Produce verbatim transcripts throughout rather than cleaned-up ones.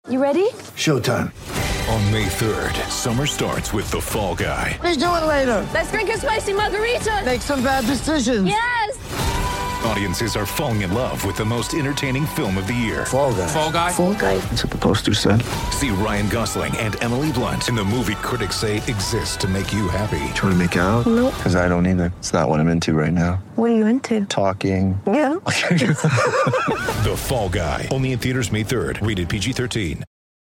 You ready? Showtime. On May third, summer starts with The Fall Guy. Let's do it later. Let's drink a spicy margarita. Make some bad decisions. Yes! Audiences are falling in love with the most entertaining film of the year. Fall Guy. Fall Guy? Fall Guy. That's what the poster said. See Ryan Gosling and Emily Blunt in the movie critics say exists to make you happy. Trying to make it out? Nope. Because I don't either. It's not what I'm into right now. What are you into? Talking. Yeah. The Fall Guy. Only in theaters May third. Rated P G thirteen.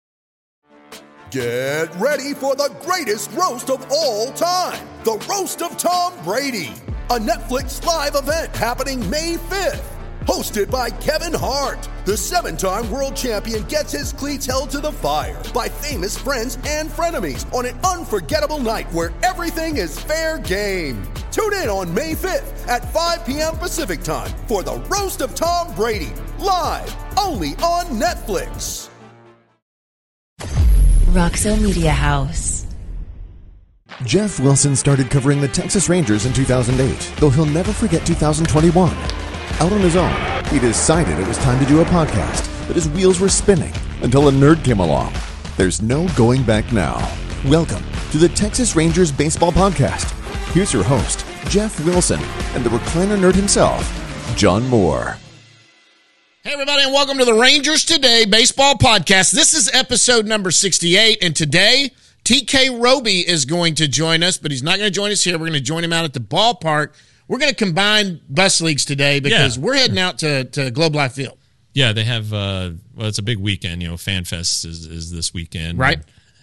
Get ready for the greatest roast of all time. The Roast of Tom Brady. A Netflix live event happening May fifth. Hosted by Kevin Hart. The seven-time world champion gets his cleats held to the fire by famous friends and frenemies on an unforgettable night where everything is fair game. Tune in on May fifth at five p.m. Pacific time for the Roast of Tom Brady. Live only on Netflix. Roxo Media House. Jeff Wilson started covering the Texas Rangers in two thousand eight, though he'll never forget two thousand twenty-one. Out on his own, he decided it was time to do a podcast, but his wheels were spinning until a nerd came along. There's no going back now. Welcome to the Texas Rangers Baseball Podcast. Here's your host, Jeff Wilson, and the recliner nerd himself, John Moore. Hey, everybody, and welcome to the Rangers Today Baseball Podcast. This is episode number sixty-eight, and today, T K Roby is going to join us, but he's not going to join us here. We're going to join him out at the ballpark. We're going to combine bus leagues today because yeah. we're heading out to, to Globe Life Field. Yeah, they have, uh, well, it's a big weekend. You know, Fan Fest is, is this weekend. Right.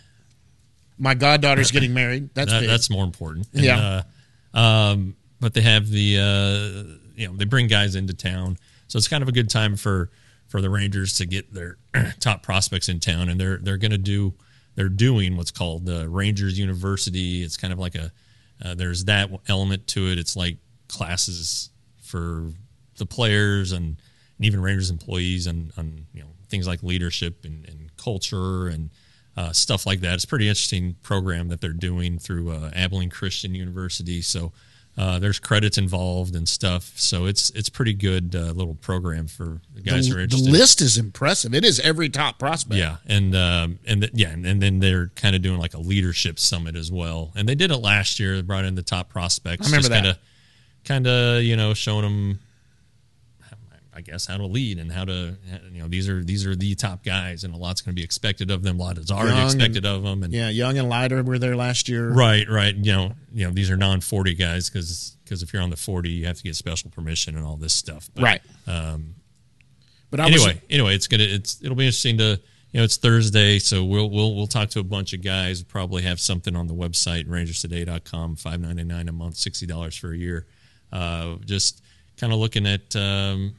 My goddaughter's getting married. That's that, big. That's more important. And, yeah. Uh, um, but they have the, uh, you know, they bring guys into town. So it's kind of a good time for, for the Rangers to get their top prospects in town, and they're they're going to do they're doing what's called the Rangers University. It's kind of like a uh, there's that element to it. It's like classes for the players and, and even Rangers employees and on you know things like leadership and, and culture and uh, stuff like that. It's a pretty interesting program that they're doing through uh, Abilene Christian University. So. Uh, there's credits involved and stuff, so it's it's pretty good uh, little program for the guys the, who are interested. The list is impressive. It is every top prospect. Yeah, and um, and the, yeah, and, and then they're kind of doing like a leadership summit as well. And they did it last year. They brought in the top prospects. I remember just that. Kind of, kind of, you know, showing them, I guess, how to lead and how to, you know, these are these are the top guys, and a lot's going to be expected of them. A lot is already Young expected and, of them. And yeah, Young and Leiter were there last year. Right, right. You know, you know, these are non forty guys because. Because if you're on the forty, you have to get special permission and all this stuff. But, right. Um, but anyway, was, anyway, it's gonna it's it'll be interesting to you know it's Thursday, so we'll we'll we'll talk to a bunch of guys. We'll probably have something on the website rangers today dot com. five ninety-nine a month, sixty dollars for a year. Uh, just kind of looking at um,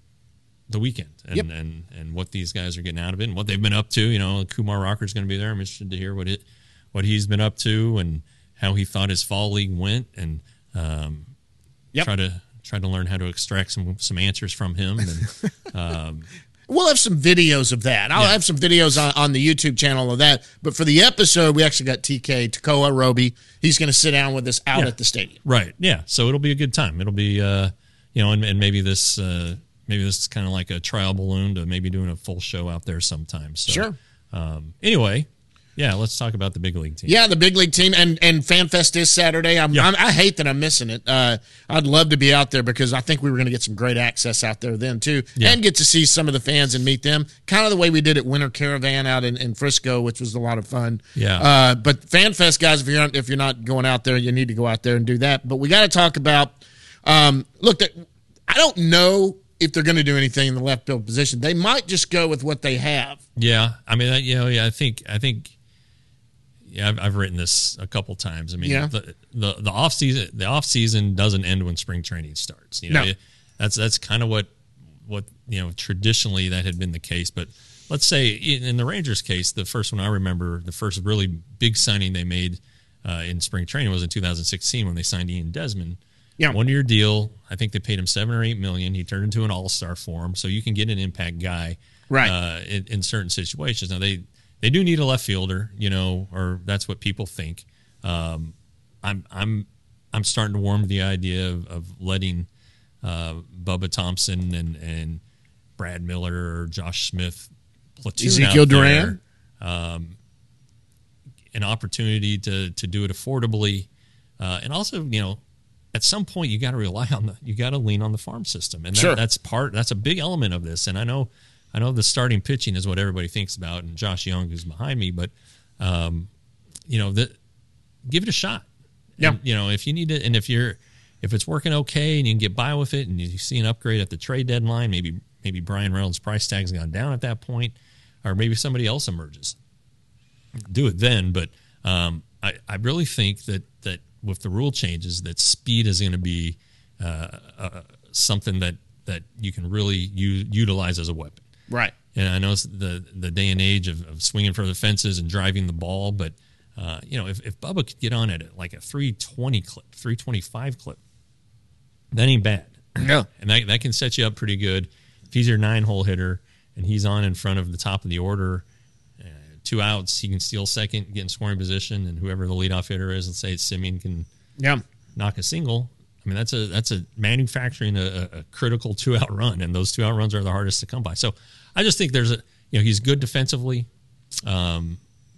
the weekend and, yep. and and what these guys are getting out of it and what they've been up to. You know, Kumar Rocker's going to be there. I'm interested to hear what it what he's been up to and how he thought his fall league went and. Um, yep. Try to try to learn how to extract some some answers from him. And, um, we'll have some videos of that. I'll yeah. have some videos on, on the YouTube channel of that. But for the episode, we actually got T K Tekoa Roby. He's going to sit down with us out yeah. at the stadium. Right. Yeah. So it'll be a good time. It'll be uh, you know, and, and maybe this uh, maybe this is kind of like a trial balloon to maybe doing a full show out there sometime. So, sure. Um, anyway. Yeah, let's talk about the big league team. Yeah, the big league team, and and FanFest is Saturday. I'm, yeah. I'm, I hate that I'm missing it. Uh, I'd love to be out there because I think we were going to get some great access out there then too, yeah. and get to see some of the fans and meet them. Kind of the way we did at Winter Caravan out in, in Frisco, which was a lot of fun. Yeah. Uh, but FanFest, guys, if you're if you're not going out there, you need to go out there and do that. But we got to talk about. Um, look, I don't know if they're going to do anything in the left field position. They might just go with what they have. Yeah, I mean, you know, yeah, I think I think. Yeah, I've, I've written this a couple times. I mean, yeah. the, the the off season the off season doesn't end when spring training starts. You know, no. that's that's kind of what what you know traditionally that had been the case. But let's say in the Rangers case, the first one I remember, the first really big signing they made uh, in spring training was in two thousand sixteen when they signed Ian Desmond. Yeah, one year deal. I think they paid him seven or eight million. He turned into an all star for him, so you can get an impact guy right uh, in, in certain situations. Now they. They do need a left fielder, you know, or that's what people think. Um, I'm I'm I'm starting to warm to the idea of, of letting uh, Bubba Thompson and, and Brad Miller or Josh Smith platoon Ezekiel out there, Duran. um, an opportunity to to do it affordably, uh, and also, you know, at some point you got to rely on the you got to lean on the farm system, and that, Sure. that's part that's a big element of this. And I know I know the starting pitching is what everybody thinks about, and Josh Young who's behind me, but um, you know, the, give it a shot. Yeah, and, you know, if you need it, and if you're if it's working okay and you can get by with it, and you see an upgrade at the trade deadline, maybe maybe Brian Reynolds' price tag's gone down at that point, or maybe somebody else emerges. Do it then, but um, I, I really think that, that with the rule changes, that speed is going to be uh, uh, something that, that you can really u- utilize as a weapon. Right. And I know it's the the day and age of, of swinging for the fences and driving the ball, but uh, you know, if, if Bubba could get on at it like a three twenty clip, three twenty-five clip, that ain't bad. Yeah. And that, that can set you up pretty good. If he's your nine-hole hitter and he's on in front of the top of the order, two outs, he can steal second, get in scoring position, and whoever the leadoff hitter is, let's say it's Simeon, can yeah. knock a single. I mean, that's a that's a manufacturing a, a critical two out run, and those two out runs are the hardest to come by. So I just think there's a you know he's good defensively. Um,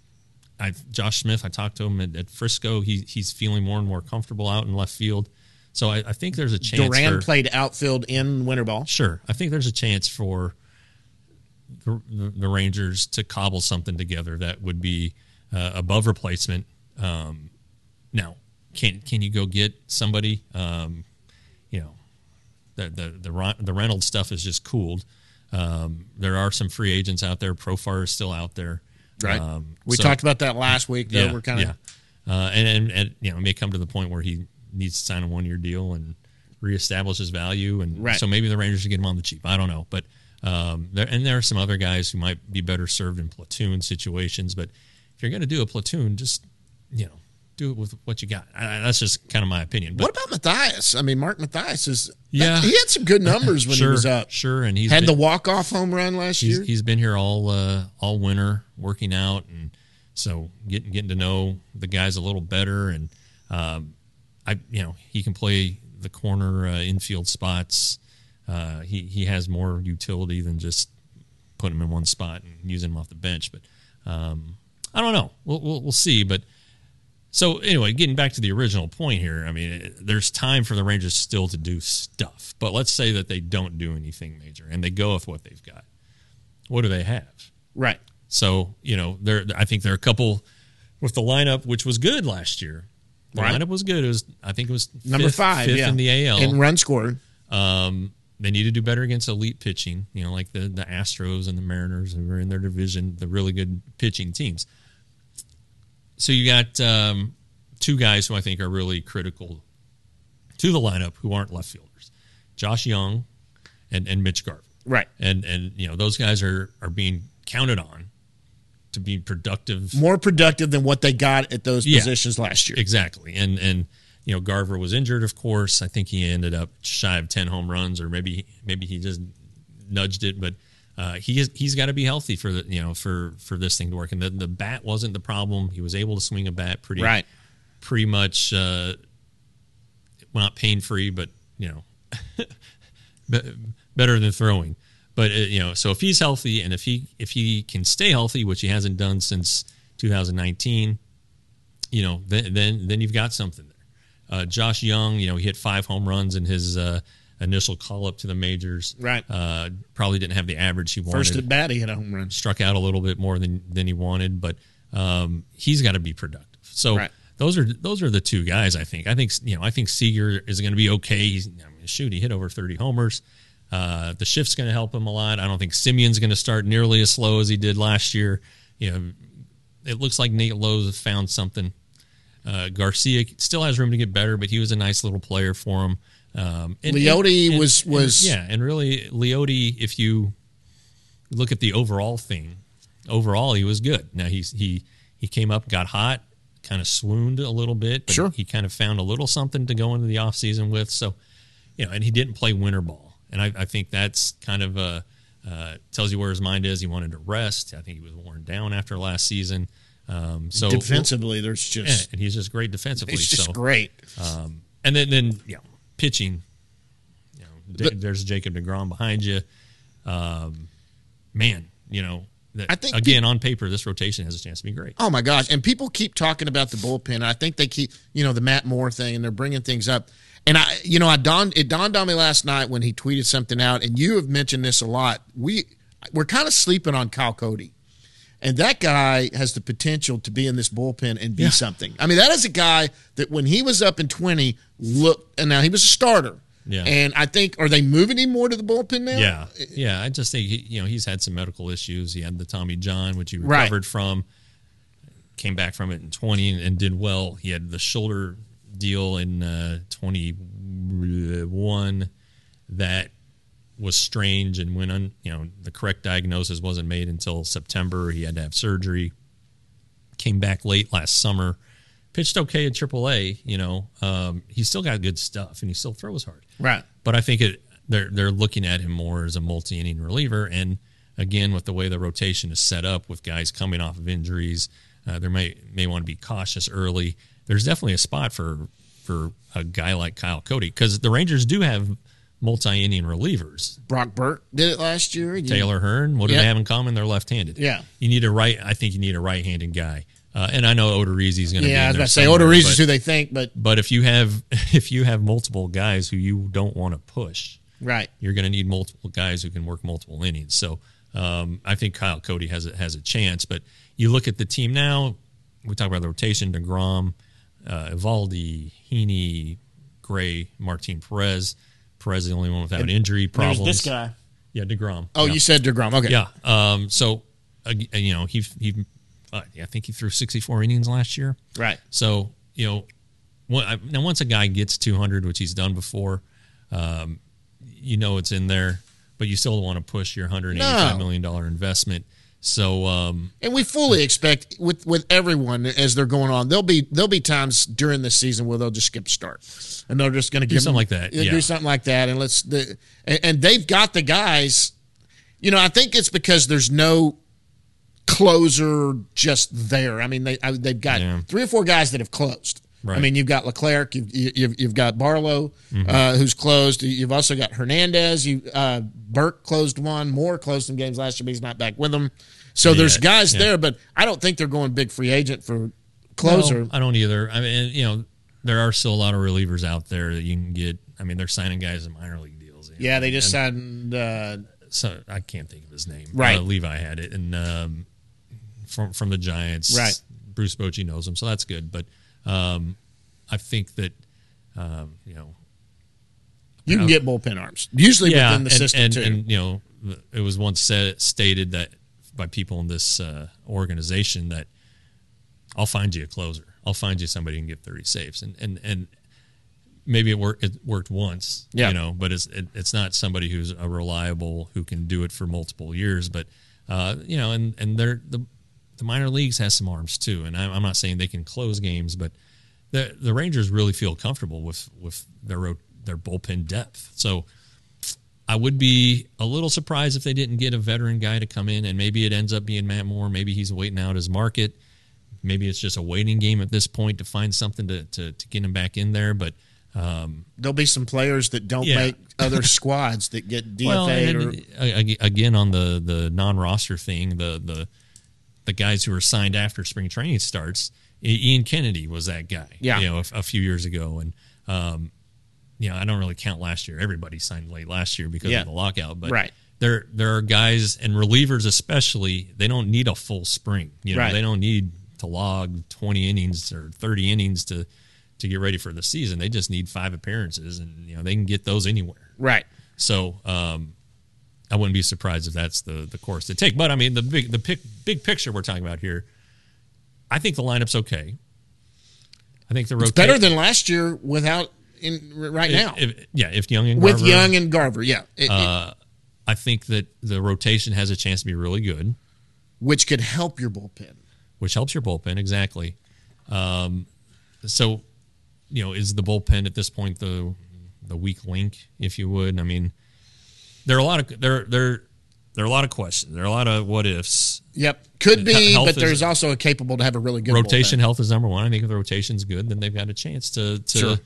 I Josh Smith, I talked to him at, at Frisco. He he's feeling more and more comfortable out in left field. So I, I think there's a chance. Duran for, played outfield in winter ball. Sure, I think there's a chance for The, the, the Rangers to cobble something together that would be uh, above replacement. Um, now, can can you go get somebody? Um, you know, the the the the Reynolds stuff is just cooled. Um, there are some free agents out there. Profar is still out there. Right. Um, we so, talked about that last week. Though yeah, we're kind of yeah. Uh, and, and and you know, it may come to the point where he needs to sign a one year deal and reestablish his value, and right. so maybe the Rangers should get him on the cheap. I don't know, but. Um, there, and there are some other guys who might be better served in platoon situations. But if you're going to do a platoon, just, you know, do it with what you got. I, that's just kind of my opinion. But, what about Matthias? I mean, Mark Matthias is yeah, he had some good numbers when sure, he was up. Sure, and he's had been, the walk off home run last he's, year. He's been here all uh, all winter working out, and so getting getting to know the guys a little better. And um, I, you know, he can play the corner uh, infield spots. Uh, he he has more utility than just putting him in one spot and using him off the bench. But um, I don't know. We'll, we'll we'll see. But so anyway, getting back to the original point here. I mean, it, there's time for the Rangers still to do stuff. But let's say that they don't do anything major and they go with what they've got. What do they have? Right. So you know, there. I think there are a couple with the lineup, which was good last year. The right. lineup was good. It was I think it was number fifth, five fifth yeah. in the A L in run scored. Um, They need to do better against elite pitching, you know, like the, the Astros and the Mariners who are in their division, the really good pitching teams. So you got um, two guys who I think are really critical to the lineup who aren't left fielders, Josh Young and, and Mitch Garver. Right. And, and you know, those guys are, are being counted on to be productive. More productive than what they got at those yeah, positions last year. Exactly. And, and, you know, Garver was injured, of course. I think he ended up shy of ten home runs, or maybe maybe he just nudged it. But uh, he is, he's got to be healthy for the you know for, for this thing to work. And the, the bat wasn't the problem. He was able to swing a bat pretty right. pretty much, uh, well, not pain free, but you know, better than throwing. But uh, you know, so if he's healthy and if he if he can stay healthy, which he hasn't done since two thousand nineteen, you know, then then then you've got something there. Uh, Josh Young, you know, he hit five home runs in his uh, initial call up to the majors. Right. Uh, probably didn't have the average he wanted. First at bat, he hit a home run. Struck out a little bit more than than he wanted, but um, he's got to be productive. So right. those are those are the two guys. I think. I think you know. I think Seager is going to be okay. He's, I mean, shoot, he hit over thirty homers. Uh, the shift's going to help him a lot. I don't think Simeon's going to start nearly as slow as he did last year. You know, it looks like Nate Lowe has found something. Uh, Garcia still has room to get better, but he was a nice little player for him. Um, and, Leote and, and, was was and, yeah, and really Leote, if you look at the overall thing, overall he was good. Now he's he he came up, got hot, kind of swooned a little bit, but sure. he kind of found a little something to go into the offseason with. So, you know, and he didn't play winter ball, and I, I think that's kind of uh, uh, tells you where his mind is. He wanted to rest. I think he was worn down after last season. Um, so defensively, there's just yeah, and he's just great defensively. He's just so, great. Um, and then, then you know, pitching. You know, but, there's Jacob deGrom behind you. Um, man, you know, that, I think again, on paper, this rotation has a chance to be great. Oh my gosh! And people keep talking about the bullpen. I think they keep, you know, the Matt Moore thing, and they're bringing things up. And I, you know, I dawned it dawned on me last night when he tweeted something out, and you have mentioned this a lot. We we're kind of sleeping on Kyle Cody, and that guy has the potential to be in this bullpen and be Yeah. something. I mean, that is a guy that when he was up in twenty, looked, and now he was a starter. Yeah. And I think, are they moving him more to the bullpen now? Yeah, yeah. I just think he, you know he's had some medical issues. He had the Tommy John, which he Right. recovered from, came back from it in twenty and, and did well. He had the shoulder deal in uh, twenty-one that was strange and when un, you know the correct diagnosis wasn't made until September. He had to have surgery. Came back late last summer. Pitched okay at triple A, you know. Um, he's still got good stuff, and he still throws hard. Right. But I think it they're they're looking at him more as a multi-inning reliever. And again, with the way the rotation is set up, with guys coming off of injuries, uh, there may may want to be cautious early. There's definitely a spot for for a guy like Kyle Cody because the Rangers do have multi-inning relievers. Brock Burke did it last year. You- Taylor Hearn, what do Yep. they have in common? They're left-handed. Yeah. You need a right. I think you need a right-handed guy. Uh, and I know Odorizzi's going to be Yeah, I in was there about to say somewhere, Odorizzi but- is who they think, but But if you have if you have multiple guys who you don't want to push, right. you're going to need multiple guys who can work multiple innings. So um, I think Kyle Cody has a, has a chance. But you look at the team now. We talk about the rotation: DeGrom, uh, Evaldi, Heaney, Gray, Martin Perez. Perez is the only one without And injury problems. There's this guy. Yeah, DeGrom. Oh, yeah. you said DeGrom. Okay. Yeah. Um, so uh, you know he he. Uh, I think he threw sixty-four innings last year. Right. So, you know, one, I, now once a guy gets two hundred, which he's done before, um, you know it's in there, but you still want to push your one hundred eighty-five No. million dollars investment. So, um, And we fully expect with with everyone as they're going on, there'll be there'll be times during this season where they'll just skip a start, and they're just going to Do give something them- like that, Do yeah. something like that, and let's. The, and, and they've got the guys. You know, I think it's because there's no closer just there. I mean, they I, they've got Yeah. three or four guys that have closed. I Right. mean, you've got Leclerc, you've you've, you've got Barlow, Mm-hmm. uh, who's closed. You've also got Hernandez. You uh, Burke closed one. Moore closed some games last year, but he's not back with them. So Yeah, there's guys yeah. there, but I don't think they're going big free agent for closer. no, I don't either. I mean, you know, there are still a lot of relievers out there that you can get. I mean, they're signing guys in minor league deals. you know, Yeah, they just and- signed. Uh, So I can't think of his name. Right. Uh, Levi had it, and um, from from the Giants. Right. Bruce Bochy knows him, so that's good. But um, I think that um, you know, you can Uh, get bullpen arms usually yeah, within the and, system and, too. and you know, it was once said stated that by people in this uh, organization that I'll find you a closer. I'll find you somebody who can get thirty saves, and and and. Maybe it worked. It worked once, Yeah. you know, but it's it, it's not somebody who's a reliable who can do it for multiple years. But uh, you know, and and they're the the minor leagues has some arms too. And I'm, I'm not saying they can close games, but the the Rangers really feel comfortable with with their ro- their bullpen depth. So I would be a little surprised if they didn't get a veteran guy to come in, and maybe it ends up being Matt Moore. Maybe he's waiting out his market. Maybe it's just a waiting game at this point to find something to to, to get him back in there, but. Um, There'll be some players that don't Yeah. make other squads that get D F A'd. well, and or, ag- again on the, the non-roster thing, the the the guys who were signed after spring training starts, I- Ian Kennedy was that guy. Yeah. you know, a, a few years ago, and um, you know, I don't really count last year. Everybody signed late last year because Yeah. of the lockout, but Right. there there are guys and relievers especially. They don't need a full spring. You know, Right. they don't need to log twenty innings or thirty innings to. to get ready for the season. They just need five appearances, and you know they can get those anywhere. right. So um, I wouldn't be surprised if that's the the course to take. But I mean, the big the pic, big picture we're talking about here, I think the lineup's okay. I think the It's rotation better than last year without in right now If, yeah, if Young and with Garver, Young and Garver. Yeah, It- it- uh, I think that the rotation has a chance to be really good, which could help your bullpen. which helps your bullpen exactly. Um, so. You know, is the bullpen at this point the the weak link, if you would? I mean, there are a lot of there there there are a lot of questions. There are a lot of what ifs. Yep, could be, Health but is- there's also a capable to have a really good Rotation bullpen. health is number one. I think if the rotation's good, then they've got a chance to to Sure.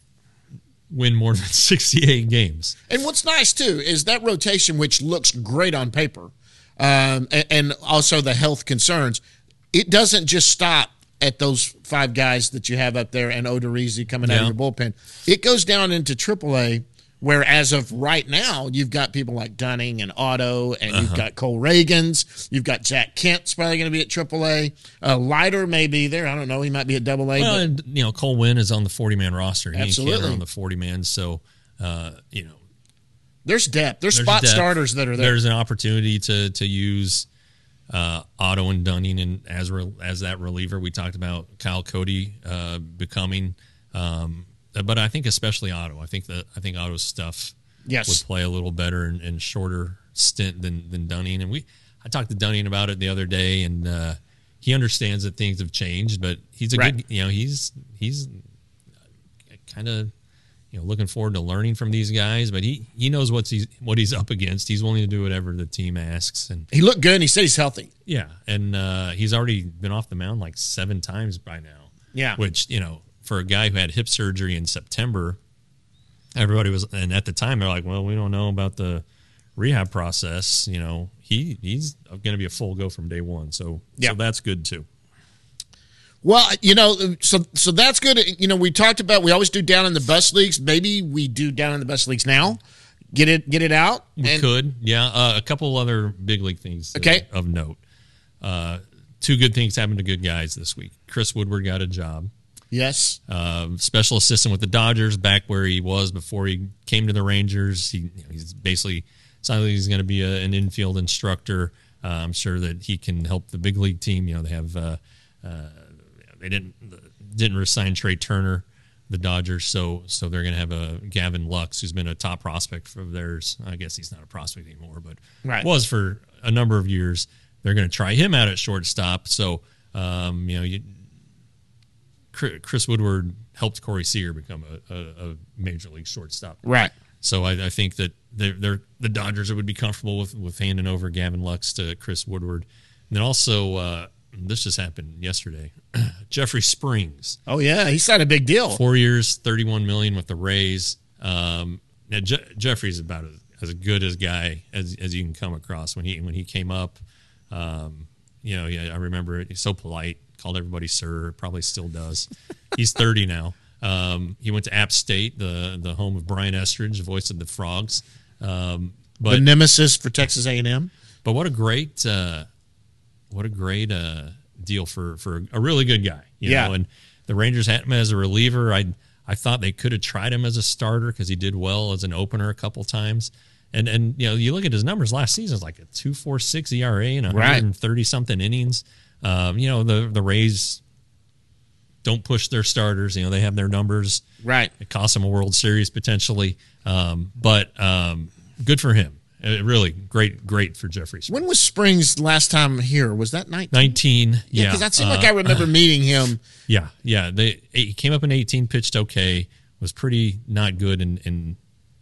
win more than sixty-eight games. And what's nice too is that rotation, which looks great on paper. um, and, and also the health concerns. It doesn't just stop at those five guys that you have up there and Odorizzi coming Yeah. out of your bullpen. It goes down into triple A, where as of right now, you've got people like Dunning and Otto, and Uh-huh. you've got Cole Reagans. You've got Jack Kent's probably going to be at triple A. Uh, Leiter may be there. I don't know. He might be at double A. Well, but and, you know, Cole Winn is on the forty-man roster. He Absolutely. and Ken are on the forty-man. So, uh, you know, there's depth. There's, there's spot depth. starters that are there. There's an opportunity to to use uh, Otto and Dunning and as re, as that reliever. We talked about Kyle Cody uh, becoming, um, but I think especially Otto. I think that I think Otto's stuff Yes. would play a little better and, and shorter stint than than Dunning. And we I talked to Dunning about it the other day, and uh, he understands that things have changed, but he's a Right. good, you know, he's he's kind of, you know, looking forward to learning from these guys, but he, he knows what's he's, what he's up against. He's willing to do whatever the team asks. And He looked good, and he said he's healthy. yeah, and uh, he's already been off the mound like seven times by now. Yeah. Which, you know, for a guy who had hip surgery in September, everybody was, and at the time they're like, well, we don't know about the rehab process. You know, he he's going to be a full go from day one. So, Yeah. so that's good too. Well, you know, so so that's good. You know, we talked about we always do down in the bus leagues. Maybe we do down in the bus leagues now. Get it, get it out. We And- could, yeah. Uh, a couple other big league things uh, Okay. of note. Uh, two good things happened to good guys this week. Chris Woodward got a job. Yes. Uh, special assistant with the Dodgers, back where he was before he came to the Rangers. He, you know, he's basically sounds like he's going to be a, an infield instructor. Uh, I'm sure that he can help the big league team. You know, they have uh, uh, they didn't didn't resign Trey Turner, the Dodgers, so so they're going to have a Gavin Lux, who's been a top prospect for theirs. I guess he's not a prospect anymore, but Right. was for a number of years. They're going to try him out at shortstop. So um, you know, you, Chris Woodward helped Corey Seager become a, a, a major league shortstop. Right. So I, I think that they're, they're, the Dodgers would be comfortable with, with handing over Gavin Lux to Chris Woodward. And then also, uh, this just happened yesterday, Jeffrey Springs. Oh, yeah. He signed a big deal. Four years, thirty-one million dollars with the Rays. Um, now Je- Jeffrey's about as, as good as guy as, as you can come across. When he when he came up, um, you know, yeah, I remember it. He's so polite, called everybody sir, probably still does. He's thirty now. Um, he went to App State, the the home of Brian Estridge, voice of the Frogs. Um, but the nemesis for Texas A and M. but what a great uh, what a great uh, deal for, for a really good guy. You Yeah. know? And the Rangers had him as a reliever. I I thought they could have tried him as a starter because he did well as an opener a couple times. And and you know, you look at his numbers last season, it's like a two point four six E R A and one hundred thirty something innings. Um, you know, the the Rays don't push their starters. You know, they have their numbers. Right. It costs them a World Series potentially. Um, but um, good for him. Uh, really great, great for Jeffrey Springs. When was Springs last time here? Was that nineteen? nineteen, yeah. Because that seemed uh, like I remember meeting him. Yeah, yeah. They he came up in eighteen, pitched okay, was pretty not good in, in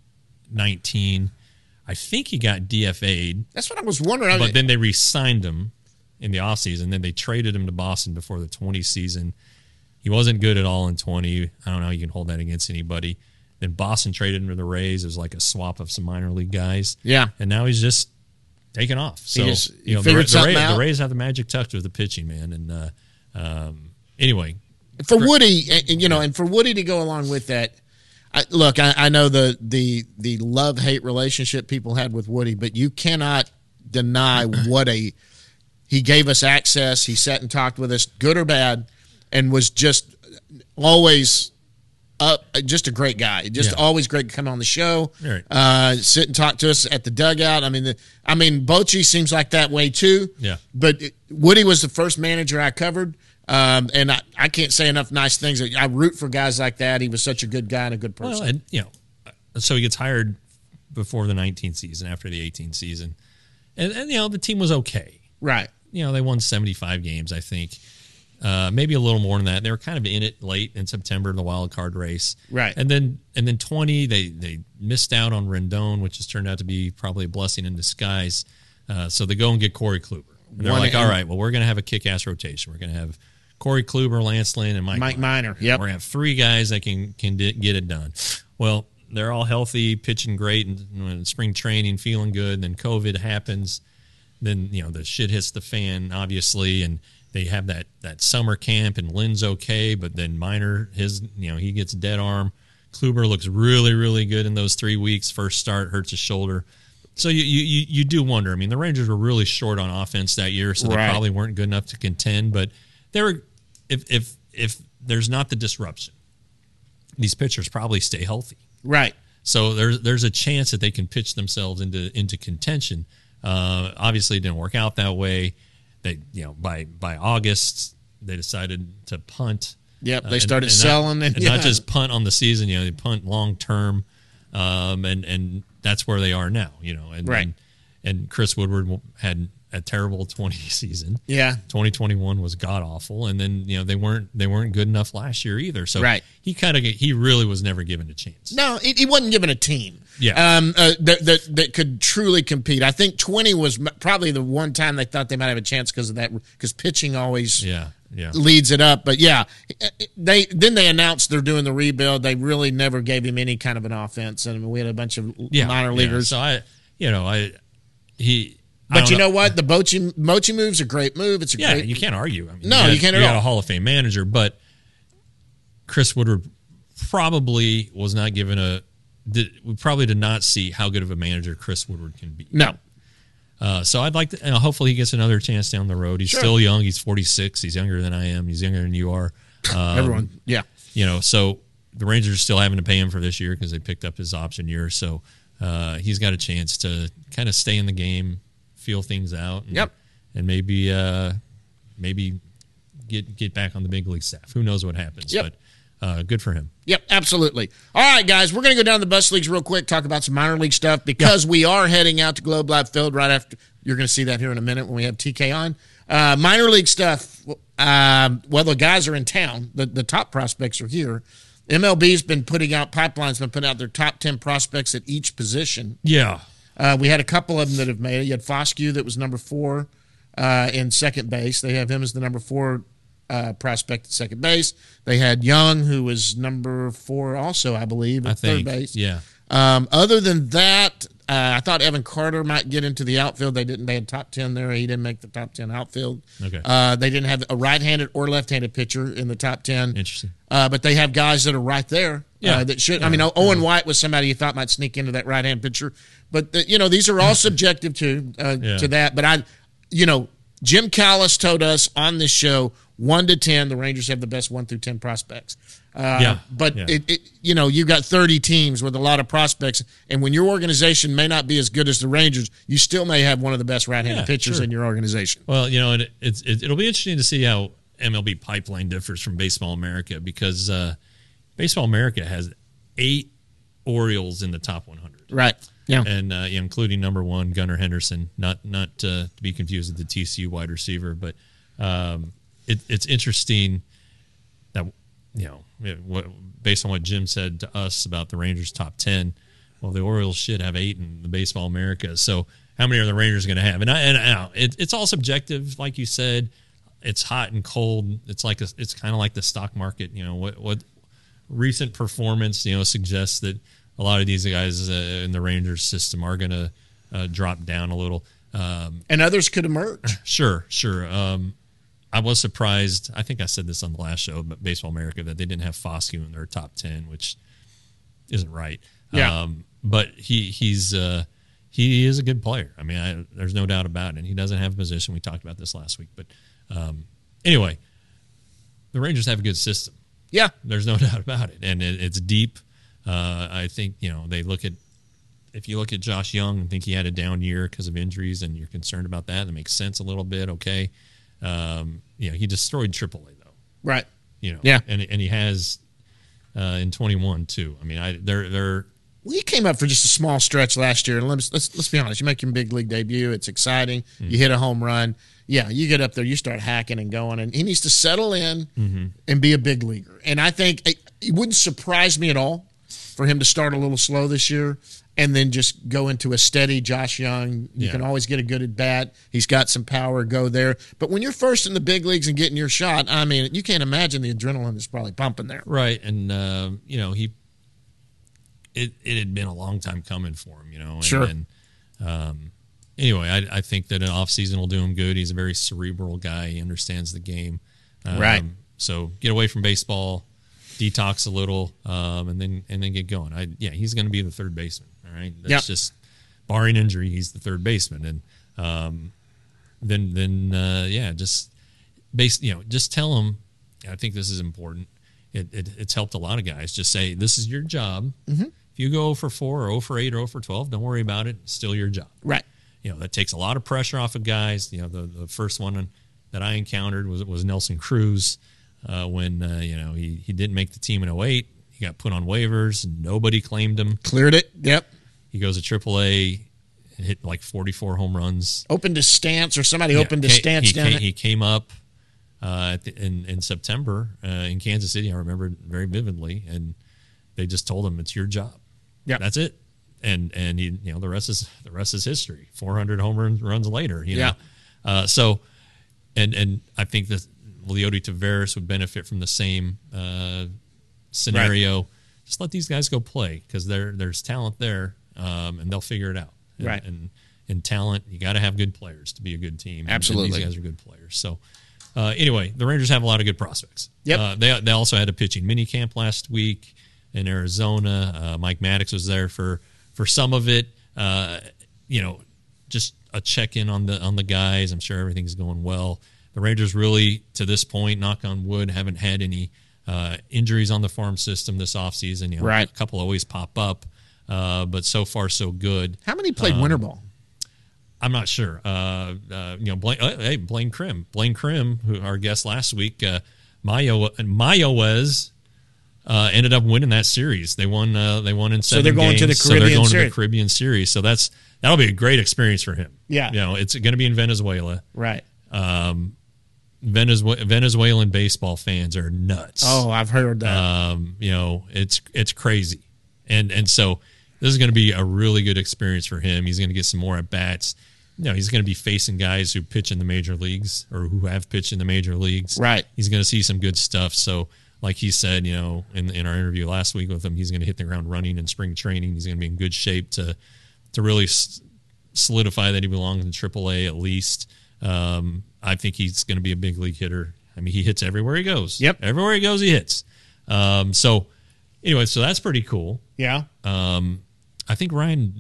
nineteen. I think he got D F A'd, That's what I was wondering. but then they re-signed him in the offseason. Then they traded him to Boston before the twenty season. He wasn't good at all in twenty. I don't know how you can hold that against anybody. Then Boston traded him to the Rays. It was like a swap of some minor league guys. Yeah. And now he's just taken off. So, just- he you know, the, figured the, something Rays, out. the Rays have the magic touch with the pitching, man. And uh, um, anyway, for Woody, and, you know, and for Woody to go along with that, I, look, I, I know the the the love hate relationship people had with Woody, but you cannot deny what a he gave us access. He sat and talked with us, good or bad, and was just always up, just a great guy. Just Yeah. always great to come on the show, Right. uh, sit and talk to us at the dugout. I mean, the, I mean, Bochy seems like that way too. Yeah. But it, Woody was the first manager I covered. Um, and I, I can't say enough nice things. I root for guys like that. He was such a good guy and a good person. well, and you know, so he gets hired before the nineteenth season, after the eighteenth season, and, and you know the team was okay. Right. You know, they won seventy-five games, I think. Uh, maybe a little more than that. They were kind of in it late in September, the wild card race. Right. And then and then twenty, they they missed out on Rendon, which has turned out to be probably a blessing in disguise. Uh, so they go and get Corey Kluber. And they're One like, and- all right, well, we're going to have a kick-ass rotation. We're going to have Corey Kluber, Lance Lynn, and Mike, Mike Minor. We're Yep. going to have three guys that can, can di- get it done. Well, they're all healthy, pitching great, and, and spring training, feeling good. And then COVID happens. then you know the shit hits the fan, obviously, and they have that that summer camp, and Lynn's okay, but then Minor, his you know he gets dead arm. Kluber looks really really good in those three weeks. First start hurts his shoulder. So you, you you do wonder. I mean, the Rangers were really short on offense that year, so they Right. probably weren't good enough to contend. But they were, if if if there's not the disruption, these pitchers probably stay healthy. Right. So there's there's a chance that they can pitch themselves into into contention. Uh, obviously, it didn't work out that way. They you know by by August they decided to punt. Yep, uh, they and- started and not- selling, and, and yeah. not just punt on the season. You know, they punt long term, um, and and that's where they are now. You know, and Right. and, and Chris Woodward had a terrible twenty season. Yeah. twenty twenty-one was god awful, and then you know they weren't they weren't good enough last year either. So Right. he kind of he really was never given a chance. No, he, he wasn't given a team. Yeah. Um, uh, that, that that could truly compete. I think twenty was m- probably the one time they thought they might have a chance because of that, because pitching always Yeah, yeah. leads it up. But yeah, they then they announced they're doing the rebuild. They really never gave him any kind of an offense, and we had a bunch of yeah, minor yeah. leaguers. So I, you know, I he. I But don't you know what? The Mochi Mochi move's a great move. It's a Yeah, great. you can't argue. I mean, No, got- you can't at got all. a Hall of Fame manager, but Chris Woodward probably was not given a. Did, we probably did not see how good of a manager Chris Woodward can be. No. Uh, so I'd like to. You know, hopefully, he gets another chance down the road. He's Sure. still young. He's forty-six. He's younger than I am. He's younger than you are. Um, Everyone. Yeah. You know, so the Rangers are still having to pay him for this year because they picked up his option year. So uh, he's got a chance to kind of stay in the game, feel things out. And, Yep. And maybe, uh, maybe get get back on the big league staff. Who knows what happens? Yep. But uh, good for him. Yep, absolutely. All right, guys, we're going to go down to the bus leagues real quick, talk about some minor league stuff because we are heading out to Globe Life Field right after. You're going to see that here in a minute when we have T K on. Uh, minor league stuff, um, well, the guys are in town. The, the top prospects are here. M L B's been putting out, Pipeline's been putting out their top ten prospects at each position. Yeah. Uh, we had a couple of them that have made it. You had Foscue that was number four uh, in second base. They have him as the number four uh, prospect at second base. They had Young, who was number four also, I believe, at I third think. base. Yeah. Um, other than that, uh, I thought Evan Carter might get into the outfield. They didn't. They had top ten there. He didn't make the top ten outfield. Okay. Uh, they didn't have a right-handed or left-handed pitcher in the top ten. Interesting. Uh, but they have guys that are right there. Yeah. Uh, that should. I Yeah. mean, Owen White was somebody you thought might sneak into that right-hand pitcher. But the, you know, these are all subjective to uh, Yeah. to that. But I, you know, Jim Callis told us on this show, one to ten, the Rangers have the best one through ten prospects. Uh, Yeah. But Yeah. It, it, you know, you've got thirty teams with a lot of prospects, and when your organization may not be as good as the Rangers, you still may have one of the best right-handed Yeah, pitchers sure. in your organization. Well, you know, it, it's it, it'll be interesting to see how M L B Pipeline differs from Baseball America because uh, Baseball America has eight Orioles in the top one hundred. Right. Yeah. And uh, yeah, including number one Gunnar Henderson, not not uh, to be confused with the T C U wide receiver, but um, it, it's interesting that you know it, what, based on what Jim said to us about the Rangers top ten, well, the Orioles should have eight in the Baseball America. So how many are the Rangers going to have? And I, and I, it, it's all subjective, like you said. It's hot and cold. It's like a, it's kind of like the stock market. You know what what recent performance you know suggests that a lot of these guys uh, in the Rangers system are going to uh, drop down a little. Um, and others could emerge. Sure, sure. Um, I was surprised. I think I said this on the last show, but Baseball America, that they didn't have Foscue in their top ten, which isn't right. Yeah. Um, but he he's uh, he is a good player. I mean, I, there's no doubt about it. And he doesn't have a position. We talked about this last week. But um, anyway, the Rangers have a good system. Yeah. There's no doubt about it. And it, it's deep. Uh, I think, you know, they look at, if you look at Josh Young and think he had a down year because of injuries and you're concerned about that, that makes sense a little bit. Okay. Um, you know, he destroyed triple A though. Right. You know, Yeah. And, and he has uh, in twenty-one too. I mean, I, they're, they're, Well, he came up for just a small stretch last year. And let's, let's, let's be honest. You make your big league debut. It's exciting. Mm-hmm. You hit a home run. Yeah, you get up there, you start hacking and going. And he needs to settle in mm-hmm. and be a big leaguer. And I think it, it wouldn't surprise me at all for him to start a little slow this year and then just go into a steady Josh Young. You Yeah. can always get a good at bat. He's got some power, go there. But when you're first in the big leagues and getting your shot, I mean, you can't imagine the adrenaline is probably pumping there. right. And, um, you know, he, it, it had been a long time coming for him, you know, and, Sure. and um, anyway, I, I think that an offseason will do him good. He's a very cerebral guy. He understands the game. Um, Right. So get away from baseball, detox a little, um, and then and then get going. I yeah, he's going to be the third baseman. All right, that's Yep. just barring injury, he's the third baseman, and um, then then uh, yeah, just base you know just tell him. I think this is important. It, it it's helped a lot of guys. Just say this is your job. Mm-hmm. If you go zero for four or zero for eight or zero for twelve, don't worry about it. It's still your job. Right. You know that takes a lot of pressure off of guys. You know the the first one that I encountered was was Nelson Cruz. Uh, when uh, you know he, he didn't make the team in oh eight, he got put on waivers. Nobody claimed him. Cleared it. Yep. He goes to triple A, hit like forty-four home runs. Opened his stance, or somebody Yeah, opened his ca- stance he down. Came, it. he came up uh, at the, in in September uh, in Kansas City. I remember it very vividly, and they just told him it's your job. Yep. That's it. And and he you know the rest is the rest is history. four hundred home run, runs later. You know, Yeah. uh, so and and I think that Leody Taveras would benefit from the same uh, scenario. Right. Just let these guys go play because there there's talent there, um, and they'll figure it out. And, Right. And in talent, you got to have good players to be a good team. And- Absolutely. And these guys are good players. So uh, anyway, the Rangers have a lot of good prospects. Yep. Uh, they they also had a pitching mini camp last week in Arizona. Uh, Mike Maddox was there for for some of it. Uh, you know, just a check in on the on the guys. I'm sure everything's going well. The Rangers really, to this point, knock on wood, haven't had any uh, injuries on the farm system this offseason. You know, Right. A couple always pop up, uh, but so far so good. How many played Um, winter ball? I'm not sure. Uh, uh, you know, Blaine, uh, hey, Blaine Krim, Blaine Krim, who our guest last week, uh, Mayo Mayowez uh, ended up winning that series. They won. Uh, they won in seven So they're going games, to the so they're Caribbean going to Series. the Caribbean Series. So that's that'll be a great experience for him. Yeah. you know, it's going to be in Venezuela. Right. Um, Venezuela, Venezuelan baseball fans are nuts. Oh, I've heard that. Um, you know, it's it's crazy, and and so this is going to be a really good experience for him. He's going to get some more at bats. You know, he's going to be facing guys who pitch in the major leagues or who have pitched in the major leagues. Right. He's going to see some good stuff. So, like he said, you know, in in our interview last week with him, he's going to hit the ground running in spring training. He's going to be in good shape to to really s- solidify that he belongs in triple A at least. Um, I think he's going to be a big league hitter. I mean, he hits everywhere he goes. Yep. Everywhere he goes, he hits. Um, so, anyway, so that's pretty cool. Yeah. Um, I think Ryan,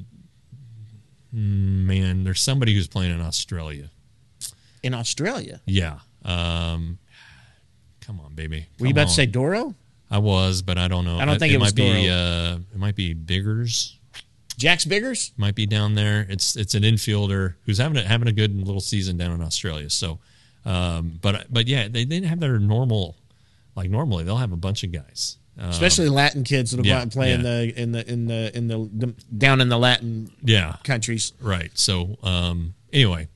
man, there's somebody who's playing in Australia. In Australia. Yeah. Um, come on, baby. Were you Come about to on. say Doro? I was, but I don't know. I don't think it was might be. Doro. Uh, it might be Biggers. Jax Biggers? Might be down there. It's it's an infielder who's having a, having a good little season down in Australia. So, um, but but yeah, they, they didn't have their normal, like normally they'll have a bunch of guys, um, Especially Latin kids that'll yeah, go out and play in yeah. the in the in the in the, the down in the Latin yeah, countries. right. So um, anyway,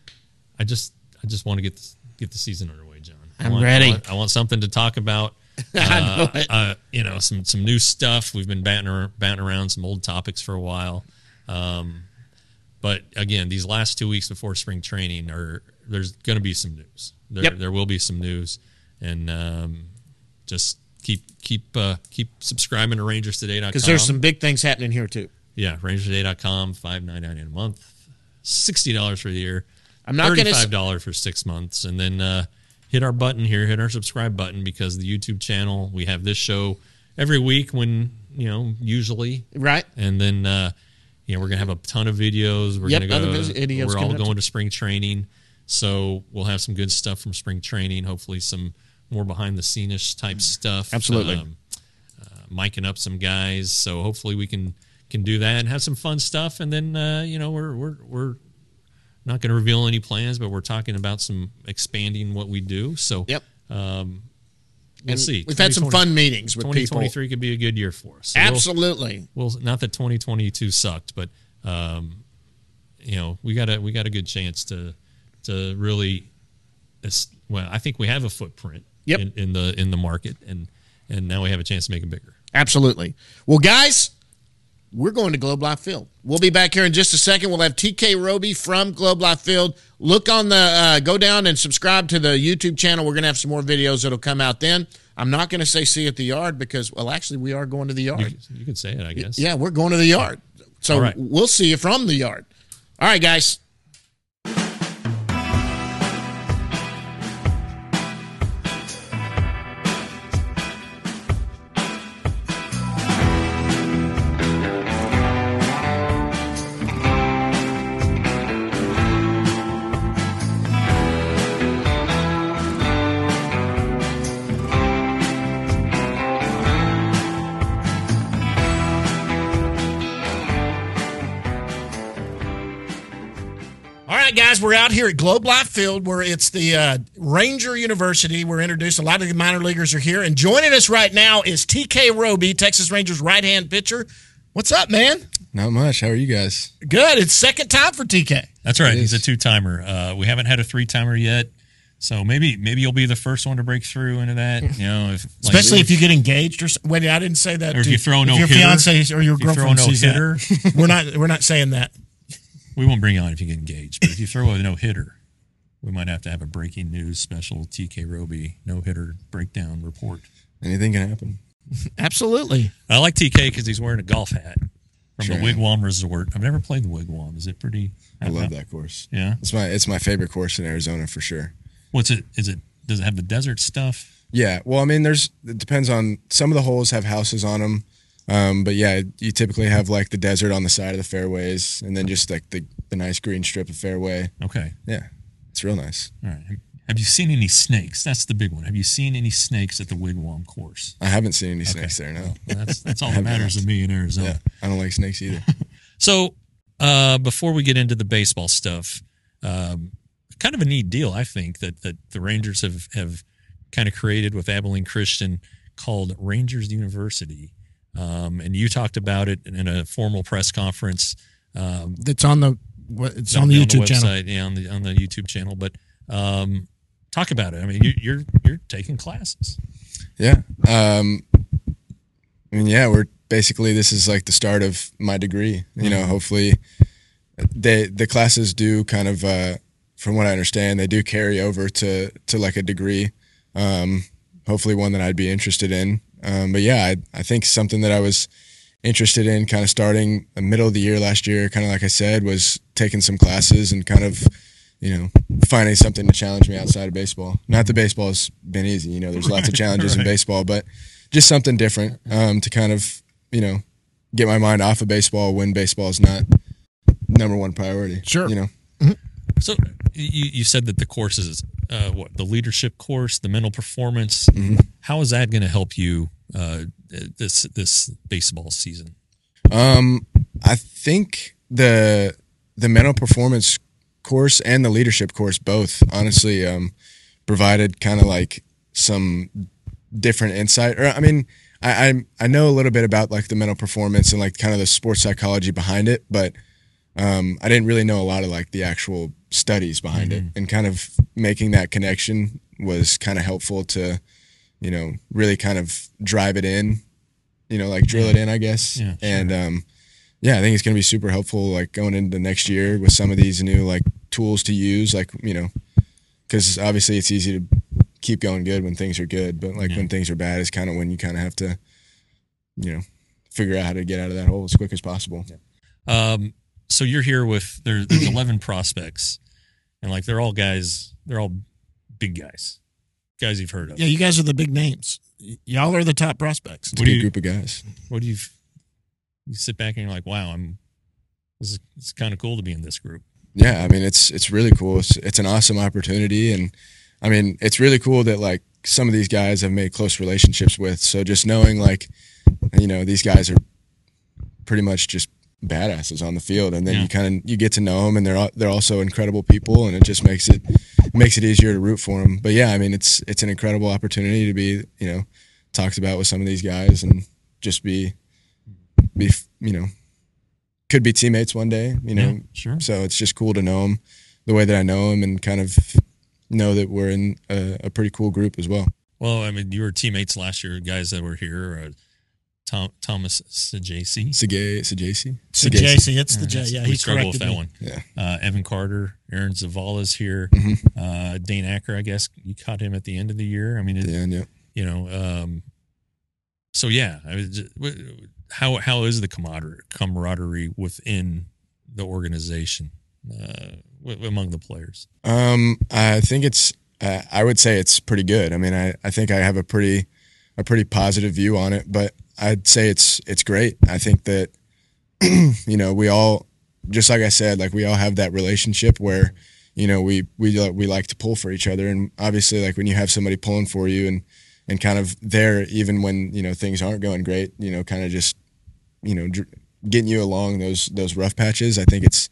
I just I just want to get this, get the season underway, John. I I'm want, ready. I want, I want something to talk about. I know Uh, it. uh, you know, some some new stuff. We've been batting, ar- batting around some old topics for a while. Um, but again, these last two weeks before spring training are there's going to be some news. There Yep. there will be some news, and um, just keep keep uh, keep subscribing to Rangers Today dot com. Because there's some big things happening here too. yeah Rangers Today dot com, five ninety-nine a month, sixty dollars for the year. I'm not going to thirty-five dollars for six months, and then uh, hit our button here, hit our subscribe button, because the YouTube channel, we have this show every week when, you know, usually. Right. And then, uh, you know, we're going to have a ton of videos. We're Yep, going to other go, vis- videos we're all coming up going too. to spring training. So we'll have some good stuff from spring training, hopefully some more behind the scene-ish type stuff. Absolutely. Um, uh, miking up some guys. So hopefully we can, can do that and have some fun stuff. And then, uh, you know, we're, we're, we're, not going to reveal any plans, but we're talking about some expanding what we do. So, Yep. um, we'll And see. We've had some fun meetings with twenty people. twenty-three could be a good year for us. So we'll- Absolutely. We'll, not that twenty twenty-two sucked, but um, you know, we got a we got a good chance to to really. Well, I think we have a footprint Yep. in, in the in the market, and and now we have a chance to make it bigger. Absolutely. Well, guys, we're going to Globe Life Field. We'll be back here in just a second. We'll have T K Roby from Globe Life Field. Look on the, uh, go down and subscribe to the YouTube channel. We're going to have some more videos that'll come out then. I'm not going to say see you at the yard because, well, actually, we are going to the yard. You, you can say it, I guess. Yeah, we're going to the yard. So All right. we'll see you from the yard. All right, guys. guys, we're out here at Globe Life Field where it's the uh, Ranger University. We're introduced. A lot of the minor leaguers are here. And joining us right now is T K Roby, Texas Rangers right-hand pitcher. What's up, man? Not much. How are you guys? Good. It's second time for T K. That's right. He's a two-timer. Uh, we haven't had a three-timer yet. So maybe maybe you'll be the first one to break through into that. You know, if, like, especially if you get engaged or wait, I didn't say that. Or if to, you throw no if your hitter, fiance or your girlfriend no sees hitter, that. we're not we're not saying that. We won't bring you on if you get engaged, but if you throw a no hitter, we might have to have a breaking news special T K Roby no hitter breakdown report. Anything can happen. Absolutely. I like T K because he's wearing a golf hat from Sure. the Wigwam Resort. I've never played the Wigwam. Is it pretty? I love that course. Yeah, it's my it's my favorite course in Arizona for sure. What's it? Is it? Does it have the desert stuff? Yeah. Well, I mean, there's it depends on some of the holes have houses on them. Um, but yeah, you typically have like the desert on the side of the fairways, and then just like the, the nice green strip of fairway. Okay. Yeah, it's real nice. All right. Have you seen any snakes? That's the big one. Have you seen any snakes at the Wigwam course? I haven't seen any Okay. snakes there. No. Well, that's that's all that matters to me in Arizona. Yeah, I don't like snakes either. So, uh, before we get into the baseball stuff, um, kind of a neat deal, I think that that the Rangers have have kind of created with Abilene Christian called Rangers University. Um, and you talked about it in a formal press conference. Um, it's on the it's on the YouTube on the channel. website, yeah, on the on the YouTube channel. But um, talk about it. I mean, you, you're you're taking classes. Yeah. Um, I mean, yeah, we're basically this is like the start of my degree. You know, hopefully, they the classes do kind of, uh, from what I understand, they do carry over to to like a degree. Um, hopefully, one that I'd be interested in. Um, but yeah, I, I think something that I was interested in kind of starting the middle of the year last year, kind of like I said, was taking some classes and kind of, you know, finding something to challenge me outside of baseball. Not that baseball has been easy, you know, there's lots of challenges right. in baseball, but just something different um, to kind of, you know, get my mind off of baseball when baseball is not number one priority. Sure. You know. Mm-hmm. So you, you said that the course is uh, what the leadership course, the mental performance. Mm-hmm. How is that going to help you uh, this this baseball season? Um, I think the the mental performance course and the leadership course both honestly um, provided kind of like some different insight. Or I mean, I, I I know a little bit about like the mental performance and like kind of the sports psychology behind it, but um, I didn't really know a lot of like the actual studies behind mm-hmm. it, and kind of making that connection was kind of helpful to, you know, really kind of drive it in, you know, like drill it in, I guess. Yeah, sure. And um, yeah, I think it's going to be super helpful, like going into next year with some of these new like tools to use, like, you know, because obviously it's easy to keep going good when things are good, but like yeah. when things are bad is kind of when you kind of have to, you know, figure out how to get out of that hole as quick as possible. Yeah. Um, so you're here with there, there's eleven prospects, and like they're all guys, they're all big guys, guys you've heard of. Yeah, you guys are the big names. Y- y'all are the top prospects. It's a good group of guys. What do you you sit back and you're like, wow, I'm this is it's kind of cool to be in this group. Yeah, I mean it's it's really cool. It's it's an awesome opportunity, and I mean it's really cool that like some of these guys I've made close relationships with. So just knowing like, you know, these guys are pretty much just badasses on the field, and then yeah. you kind of you get to know them, and they're they're also incredible people, and it just makes it makes it easier to root for them. But yeah, I mean it's it's an incredible opportunity to be, you know, talked about with some of these guys, and just be be you know could be teammates one day, you know. Yeah, sure. So it's just cool to know them the way that I know them, and kind of know that we're in a, a pretty cool group as well. Well, I mean, you were teammates last year, guys that were here. Uh, Tom, Thomas Sajaci. Sajaci. Sajaci. It's the J. Yeah, we he struggle with that me. one. Yeah. Uh, Evan Carter, Aaron Zavala's here. Mm-hmm. Uh, Dane Acker, I guess you caught him at the end of the year. I mean, it, yeah, yeah. you know, um, so yeah. I was just, how how is the camaraderie, camaraderie within the organization uh, w- among the players? Um, I think it's. Uh, I would say it's pretty good. I mean, I, I think I have a pretty a pretty positive view on it, but I'd say it's it's great. I think that you know we all, just like I said, like we all have that relationship where you know we we we like to pull for each other, and obviously like when you have somebody pulling for you and and kind of there even when you know things aren't going great, you know, kind of just you know dr- getting you along those those rough patches. I think it's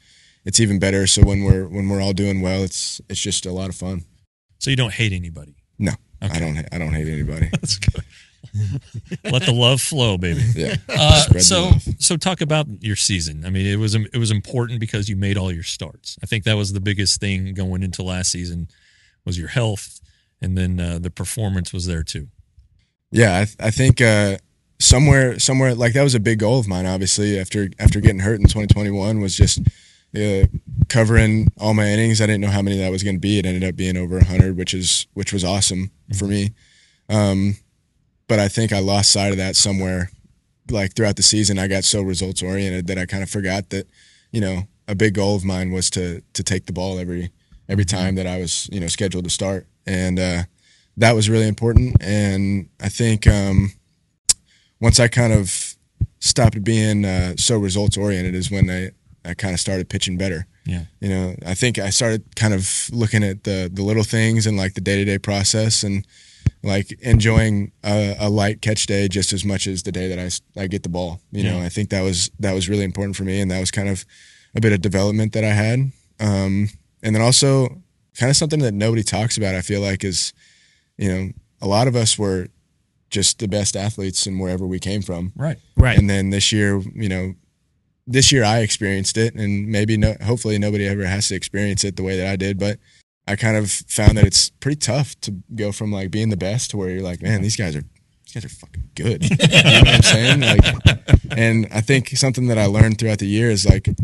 it's even better. So when we're when we're all doing well, it's it's just a lot of fun. So you don't hate anybody? No, okay. I don't. I don't hate anybody. That's good. Let the love flow, baby. Yeah. Uh, so so talk about your season. I mean, it was it was important because you made all your starts. I think that was the biggest thing going into last season was your health, and then uh, the performance was there too. Yeah, I, th- I think uh, somewhere somewhere like that was a big goal of mine. Obviously, after after getting hurt in twenty twenty-one, was just uh, covering all my innings. I didn't know how many that was going to be. It ended up being over one hundred, which is which was awesome mm-hmm. for me. Um, But I think I lost sight of that somewhere. Like throughout the season, I got so results oriented that I kind of forgot that, you know, a big goal of mine was to to take the ball every every time that I was, you know, scheduled to start, and uh, that was really important. And I think um, once I kind of stopped being uh, so results oriented is when I, I kind of started pitching better. Yeah, you know, I think I started kind of looking at the the little things and like the day to day process and. Like enjoying a, a light catch day just as much as the day that I, I get the ball. You know, yeah. I think that was that was really important for me, and that was kind of a bit of development that I had. Um, and then also kind of something that nobody talks about, I feel like, is, you know, a lot of us were just the best athletes in wherever we came from. Right, right. And then this year, you know, this year I experienced it, and maybe no, hopefully nobody ever has to experience it the way that I did, but I kind of found that it's pretty tough to go from like being the best to where you're like, man, these guys are these guys are fucking good. You know what I'm saying? Like, and I think something that I learned throughout the year is like,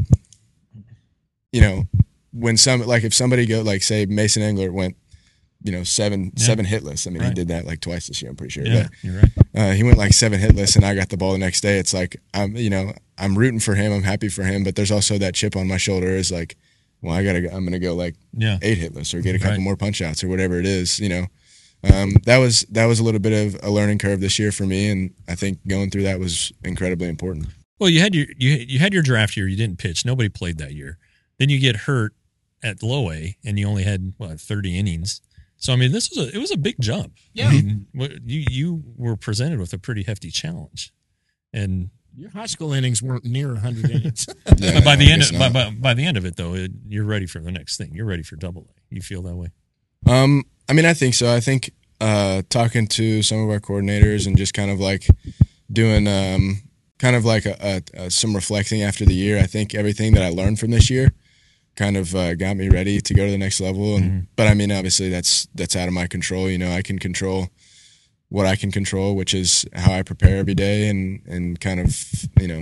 you know, when some like if somebody go like say Mason Englert went, you know, seven yeah. seven hitless. I mean, right. he did that like twice this year, I'm pretty sure. Yeah, but, you're right. Uh, he went like seven hitless, and I got the ball the next day. It's like I'm, you know, I'm rooting for him. I'm happy for him, but there's also that chip on my shoulder. Is like. Well, I gotta. I'm gonna go like yeah. eight hitless or get a couple right. more punch outs or whatever it is. You know, um, that was that was a little bit of a learning curve this year for me, and I think going through that was incredibly important. Well, you had your you you had your draft year. You didn't pitch. Nobody played that year. Then you get hurt at low A, and you only had what thirty innings. So I mean, this was a it was a big jump. Yeah, I mean, you you were presented with a pretty hefty challenge, and. Your high school innings weren't near one hundred innings. yeah, but by the end, of, by, not. by, by the end of it, though, it, you're ready for the next thing. You're ready for Double A. You feel that way? Um, I mean, I think so. I think uh, talking to some of our coordinators and just kind of like doing um, kind of like a, a, a, some reflecting after the year. I think everything that I learned from this year kind of uh, got me ready to go to the next level. And mm-hmm. but I mean, obviously, that's that's out of my control. You know, I can control. What I can control, which is how I prepare every day and, and kind of, you know,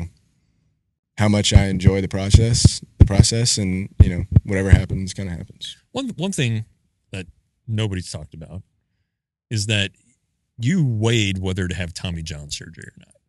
how much I enjoy the process, the process and, you know, whatever happens kind of happens. One, one thing that nobody's talked about is that you weighed whether to have Tommy John surgery or not.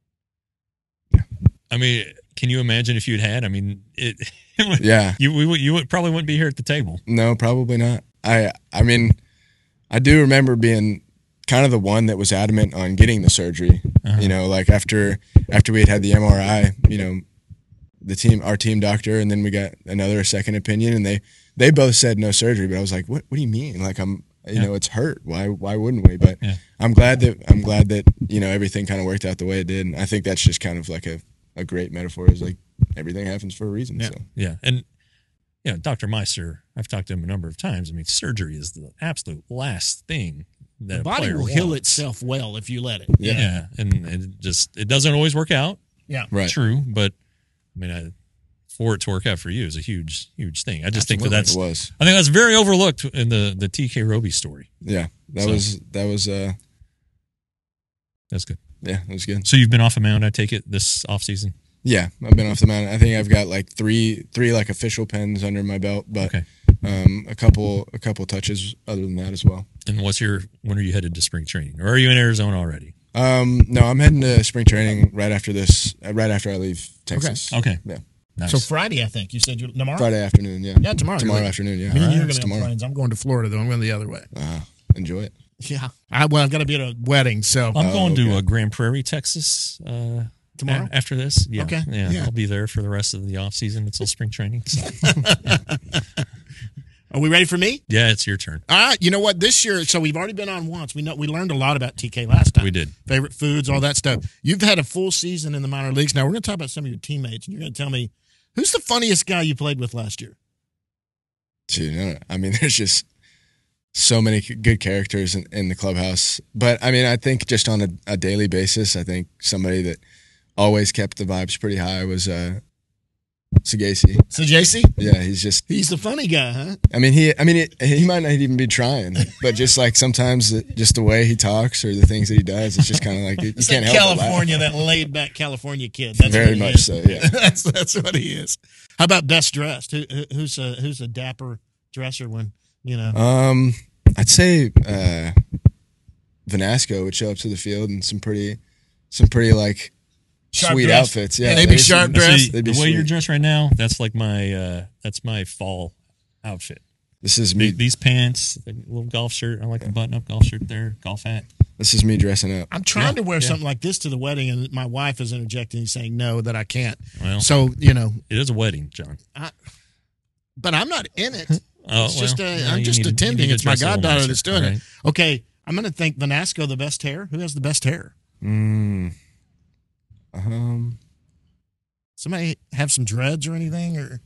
Yeah. I mean, can you imagine if you'd had, I mean, it, it would, yeah, you, we, you would, probably wouldn't be here at the table. No, probably not. I, I mean, I do remember being, kind of the one that was adamant on getting the surgery, uh-huh. you know, like after after we had had the M R I, you know, the team, our team doctor, and then we got another second opinion, and they they both said no surgery, but I was like, what What do you mean? Like I'm, you yeah. know, it's hurt. Why Why wouldn't we? But yeah. I'm glad that I'm glad that you know everything kind of worked out the way it did, and I think that's just kind of like a, a great metaphor. Is like everything happens for a reason. Yeah, so. yeah, and you know, Doctor Meister, I've talked to him a number of times. I mean, surgery is the absolute last thing. The body will heal itself well if you let it. Yeah. yeah, and it just it doesn't always work out. Yeah, right. True, but I mean, I, for it to work out for you is a huge, huge thing. I just Absolutely. think that that's it was. I think that's very overlooked in the the T K Roby story. Yeah, that so, was that was. uh That's good. Yeah, that was good. So you've been off the mound, I take it, this off season? Yeah, I've been off the mound. I think I've got like three three like official pens under my belt, but okay. um, a couple a couple touches other than that as well. And what's your when are you headed to spring training, or are you in Arizona already? Um, no, I'm heading to spring training right after this. Uh, right after I leave Texas. Okay. Okay. Yeah. Nice. So Friday, I think you said you tomorrow. Friday afternoon. Yeah. Yeah, tomorrow. Tomorrow really. afternoon. Yeah. Me and right. you're going to tomorrow. planes. I'm going to Florida though. I'm going the other way. Uh, enjoy it. Yeah. I, well, I've got to be at a wedding, so I'm oh, going okay. to uh, Grand Prairie, Texas. Uh, Tomorrow? A- after this, yeah, okay. yeah, yeah, I'll be there for the rest of the off season until spring training. So. Are we ready for me? Yeah, it's your turn. All right. You know what? This year, so we've already been on once. We know we learned a lot about T K last time. We did. Favorite foods, all that stuff. You've had a full season in the minor leagues. Now we're going to talk about some of your teammates, and you're going to tell me Who's the funniest guy you played with last year? Dude, I, don't, I mean, there's just so many good characters in, in the clubhouse. But, I mean, I think just on a, a daily basis, I think somebody that always kept the vibes pretty high was uh, Sagasi. Sagasi? Yeah, he's just... He's the funny guy, huh? I mean, he I mean, it, he might not even be trying, but just like sometimes the, just the way he talks or the things that he does, it's just kind of like, you It's can't that help but California, laugh. that laid-back California kid. That's Very what he much is. so, yeah. that's, that's what he is. How about best dressed? Who, who- who's, a, who's a dapper dresser when, you know? Um, I'd say uh, Vanasco would show up to the field in some pretty, some pretty like Sharp sweet dressed. outfits. Yeah, Yeah, they'd be there's sharp some- dressed. See, they'd be the way sweet. you're dressed right now, that's like my uh, that's my fall outfit. This is The- me. These pants, the little golf shirt. I like the button-up golf shirt there, golf hat. This is me dressing up. I'm trying Yeah, to wear yeah. something like this to the wedding, and my wife is interjecting and saying no, that I can't. Well, So, you know, it is a wedding, John. I, but I'm not in it. Oh, It's just well, a, yeah, I'm you just need to- you attending. need to It's my dress a little goddaughter nicer, that's doing all it. right? Okay, I'm going to think Vanasco the best hair. Who has the best hair? Mm. Um, Somebody have some dreads or anything? Or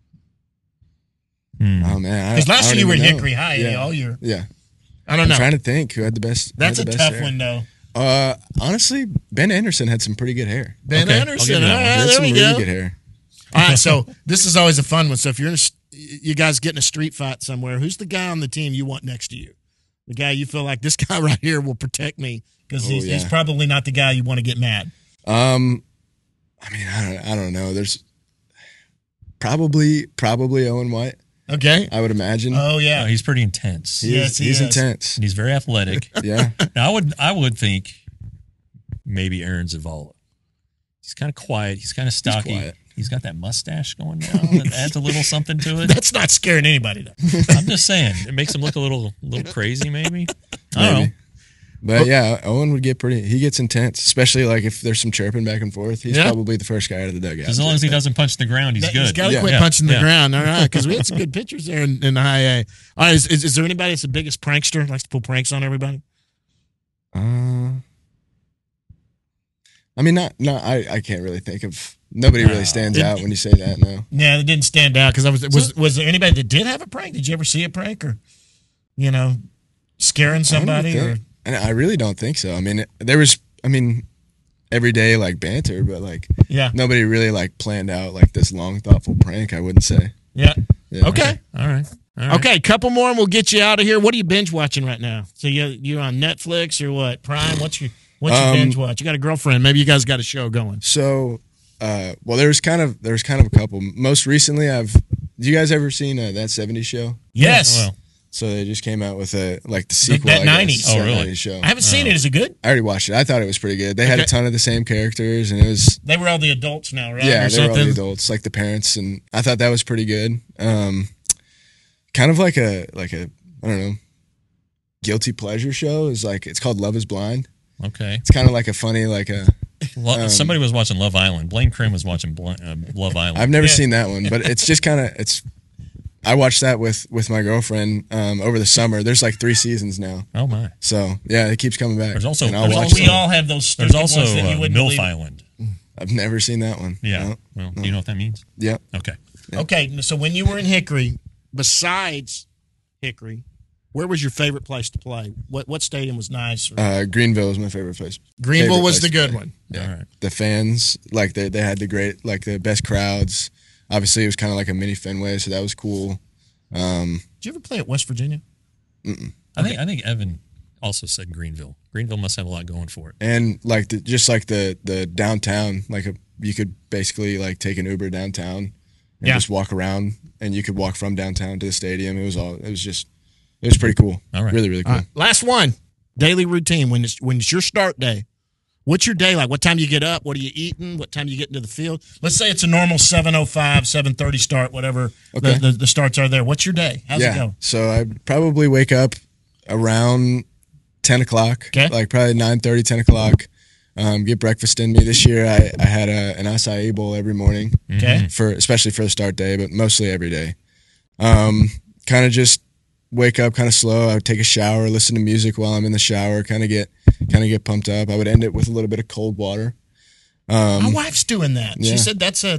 Hmm. oh man, I- because last I year you don't were in even know. Hickory High Yeah. all year. Yeah, I don't I'm know. trying to think who had the best. who That's a had the best tough hair. one, though. Uh, honestly, Ben Anderson had some pretty good hair. Ben Okay, I'll Anderson. give you that All one. right, He had there some we really go. good hair. All right, so this is always a fun one. So if you're in a, you guys get in a street fight somewhere, who's the guy on the team you want next to you? The guy you feel like this guy right here will protect me because Oh, he's, he's yeah. probably not the guy you want to get mad. Um, I mean, I don't, I don't know. There's probably, probably Owen White. Okay. I would imagine. Oh yeah, Uh, he's pretty intense. He yes, is, he he's is. intense. And he's very athletic. Yeah. Now, I would I would think maybe Aaron Zavala. He's kind of quiet. He's kind of stocky. quiet. He's got that mustache going down that adds a little something to it. That's not scaring anybody though. I'm just saying, it makes him look a little little crazy, maybe. I don't know. Maybe. But yeah, Owen would get pretty. He gets intense, especially like if there's some chirping back and forth. He's Yeah. probably the first guy out of the dugout. As long as he doesn't punch the ground, he's He's good. got to Yeah. quit Yeah. punching the Yeah. ground. All right, because we had some good pictures there in, in high A. All right, is, is, is there anybody that's the biggest prankster? Likes to pull pranks on everybody? Uh, I mean, not, not. I, I can't really think of. Nobody really stands It- out when you say that. No. Yeah, it didn't stand out because I was was was there anybody that did have a prank? Did you ever see a prank or, you know, scaring I don't somebody or? think- and I really don't think so. I mean, it- there was. I mean, everyday like banter, but like Yeah, nobody really like planned out like this long, thoughtful prank. I wouldn't say. yeah. Yeah. Okay, All right. All right. okay. Couple more and we'll get you out of here. What are you binge watching right now? So you you're on Netflix or what? Prime? What's your what's your Um, binge watch? You got a girlfriend? Maybe you guys got a show going. So, uh, well, there's kind of there's kind of a couple. Most recently, I've. Do you guys ever seen uh, That seventies Show? Yes, Well, So they just came out with a like the sequel. that I guess, nineties. to Oh, that really? nineties show. I haven't seen it. Is it good? I already watched it. I thought it was pretty good. They had a Okay. ton of the same characters, and it was They were all the adults now, right? yeah, or they were all something. the adults, like the parents, and I thought that was pretty good. Um, kind of like a like a I don't know, guilty pleasure show is like it's called Love Is Blind. okay. It's kind of like a funny like a. Lo- Um, Somebody was watching Love Island. Blaine Crim was watching Bl- uh, Love Island. I've never Yeah. seen that one, but it's just kind of it's. I watched that with with my girlfriend um, over the summer. There's like three seasons now, oh my. so yeah, it keeps coming back. There's also- and I'll there's watch also- We them. all have those. There's stupid also ones that you uh, wouldn't MILF believe. Island. I've never seen that one. Yeah. No. Well, do you know what that means? Yeah. Okay. Okay, so when you were in Hickory, besides Hickory, where was your favorite place to play? What what stadium was nice? Or- Uh, Greenville is my favorite place. Greenville favorite was place the to good play. one. Yeah. All right. The fans, like they they had the great, like the best crowds. Obviously, it was kind of like a mini Fenway, so that was cool. Um, Did you ever play at West Virginia? I think I think Evan also said Greenville. Greenville must have a lot going for it. and like the, just like the the downtown, like a, you could basically like take an Uber downtown and Yeah. just walk around, and you could walk from downtown to the stadium. It was all. It was just. It was pretty cool. All right. Really, really cool. All right, last one. Daily routine. When it's when it's your start day, what's your day like? What time you get up? What are you eating? What time you get into the field? Let's say it's a normal seven oh five, seven thirty start, whatever Okay. the, the, the starts are there. What's your day? How's yeah. it go? So I probably wake up around ten o'clock. Okay. Like probably nine thirty, ten o'clock. Um, get breakfast in me. This year I, I had a, an acai bowl every morning. Okay. For especially for the start day, but mostly every day. Um, kind of just wake up kind of slow. I would take a shower, listen to music while I'm in the shower, kind of get kind of get pumped up. I would end it with a little bit of cold water. Um, My wife's doing that. She yeah. said that's a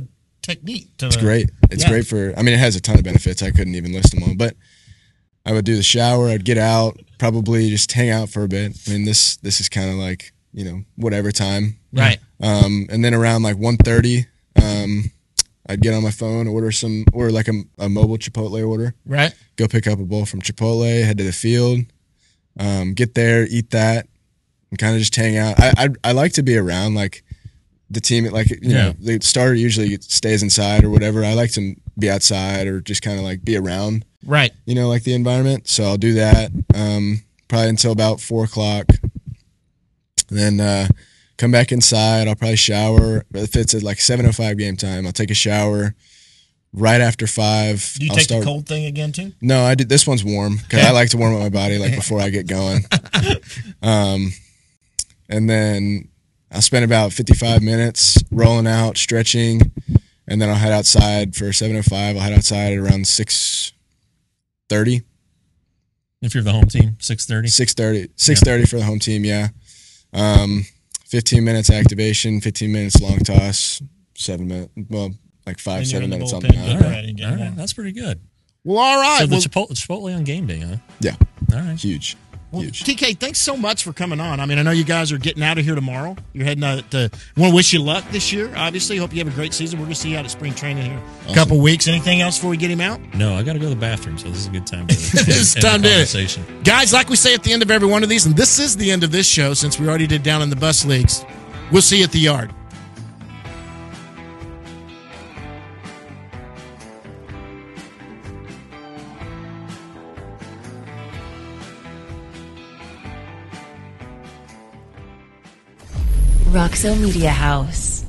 technique. To It's the, great. It's yeah. great for, I mean, it has a ton of benefits. I couldn't even list them all, but I would do the shower. I'd get out, probably just hang out for a bit. I mean, this this is kind of like, you know, whatever time. Right. Um, and then around like one thirty, um, I'd get on my phone, order some, or like a, a mobile Chipotle order. Right. Go pick up a bowl from Chipotle, head to the field, um, get there, eat that, and kind of just hang out. I, I I like to be around like the team. Like you Yeah. know, the starter usually stays inside or whatever. I like to be outside or just kind of like be around. Right. You know, like the environment. So I'll do that um, probably until about four o'clock. Then uh, come back inside. I'll probably shower. If it's at like seven oh five game time, I'll take a shower. Right after five, Do you I'll take start. the cold thing again too? No, I did. This one's warm because I like to warm up my body like before I get going. Um, and then I'll spend about fifty-five minutes rolling out, stretching, and then I'll head outside for seven oh five. I'll head outside at around six thirty. If you're the home team, six thirty. six thirty. six thirty for the home team, yeah. Um, fifteen minutes activation, fifteen minutes long toss, seven minutes, well, like five, And you're seven in the minutes on bullpen, the get mound. All ready, right. get All going. right. That's pretty good. Well, all right. So the well, Chipotle, Chipotle on game day, huh? Yeah, All right. huge. well, Huge. T K, thanks so much for coming on. I mean, I know you guys are getting out of here tomorrow. You're heading out to, want to wish you luck this year, obviously. Hope you have a great season. We're going to see you out at spring training here in a Awesome. couple weeks. Anything else before we get him out? No, I got to go to the bathroom, so this is a good time to It's end time the to conversation. Guys, like we say at the end of every one of these, and this is the end of this show since we already did down in the bus leagues, we'll see you at the yard. Roxo Media House.